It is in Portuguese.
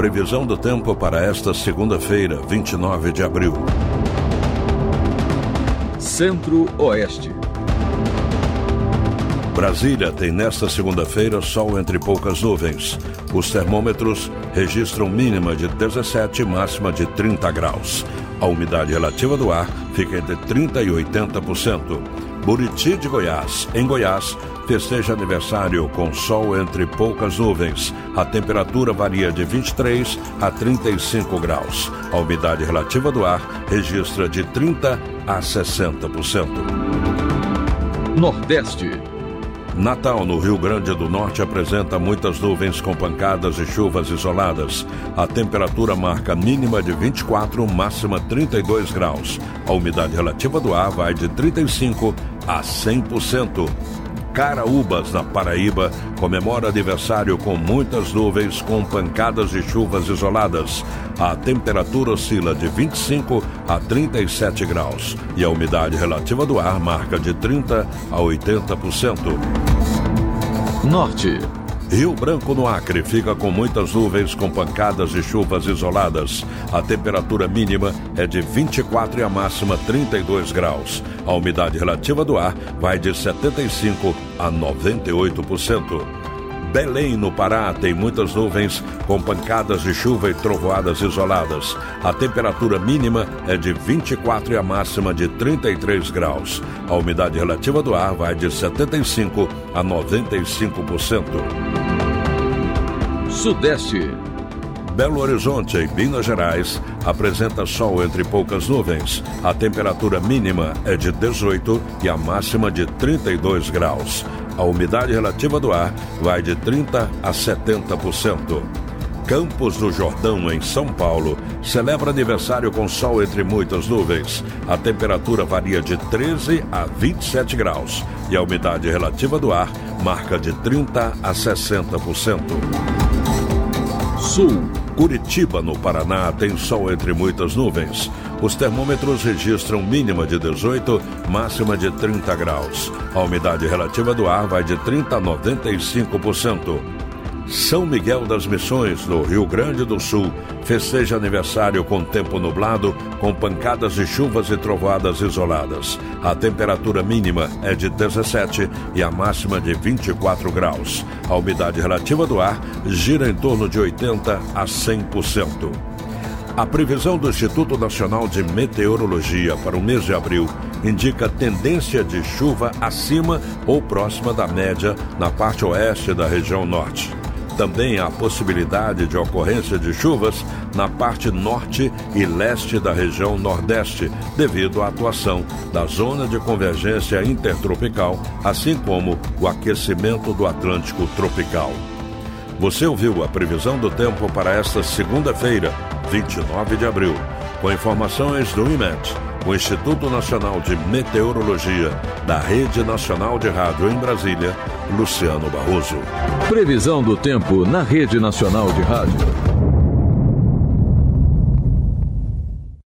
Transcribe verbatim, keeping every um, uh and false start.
Previsão do tempo para esta segunda-feira, vinte e nove de abril. Centro-Oeste. Brasília tem nesta segunda-feira sol entre poucas nuvens. Os termômetros registram mínima de dezessete e máxima de trinta graus. A umidade relativa do ar fica entre trinta e oitenta por cento. Buriti de Goiás, em Goiás, festeja aniversário com sol entre poucas nuvens. A temperatura varia de vinte e três a trinta e cinco graus. A umidade relativa do ar registra de trinta a sessenta por cento. Nordeste. Natal, no Rio Grande do Norte, apresenta muitas nuvens com pancadas e chuvas isoladas. A temperatura marca mínima de vinte e quatro, máxima trinta e dois graus. A umidade relativa do ar vai de trinta e cinco a cem por cento. Caraúbas, na Paraíba, comemora aniversário com muitas nuvens com pancadas e chuvas isoladas. A temperatura oscila de vinte e cinco a trinta e sete graus e a umidade relativa do ar marca de trinta a oitenta por cento. Norte. Rio Branco, no Acre, fica com muitas nuvens com pancadas e chuvas isoladas. A temperatura mínima é de vinte e quatro e a máxima trinta e dois graus. A umidade relativa do ar vai de setenta e cinco a noventa e oito por cento. Belém, no Pará, tem muitas nuvens com pancadas de chuva e trovoadas isoladas. A temperatura mínima é de vinte e quatro e a máxima de trinta e três graus. A umidade relativa do ar vai de setenta e cinco a noventa e cinco por cento. Sudeste. Belo Horizonte, em Minas Gerais, apresenta sol entre poucas nuvens. A temperatura mínima é de dezoito e a máxima de trinta e dois graus. A umidade relativa do ar vai de trinta a setenta por cento. Campos do Jordão, em São Paulo, celebra aniversário com sol entre muitas nuvens. A temperatura varia de treze a vinte e sete graus e a umidade relativa do ar marca de trinta a sessenta por cento. Sul. Curitiba, no Paraná, tem sol entre muitas nuvens. Os termômetros registram mínima de dezoito, máxima de trinta graus. A umidade relativa do ar vai de trinta a noventa e cinco por cento. São Miguel das Missões, no Rio Grande do Sul, festeja aniversário com tempo nublado, com pancadas de chuvas e trovoadas isoladas. A temperatura mínima é de dezessete e a máxima de vinte e quatro graus. A umidade relativa do ar gira em torno de oitenta a cem por cento. A previsão do Instituto Nacional de Meteorologia para o mês de abril indica tendência de chuva acima ou próxima da média na parte oeste da região norte. Também há possibilidade de ocorrência de chuvas na parte norte e leste da região nordeste, devido à atuação da zona de convergência intertropical, assim como o aquecimento do Atlântico tropical. Você ouviu a previsão do tempo para esta segunda-feira, vinte e nove de abril, com informações do I M E T, o Instituto Nacional de Meteorologia, da Rede Nacional de Rádio em Brasília, Luciano Barroso. Previsão do tempo na Rede Nacional de Rádio.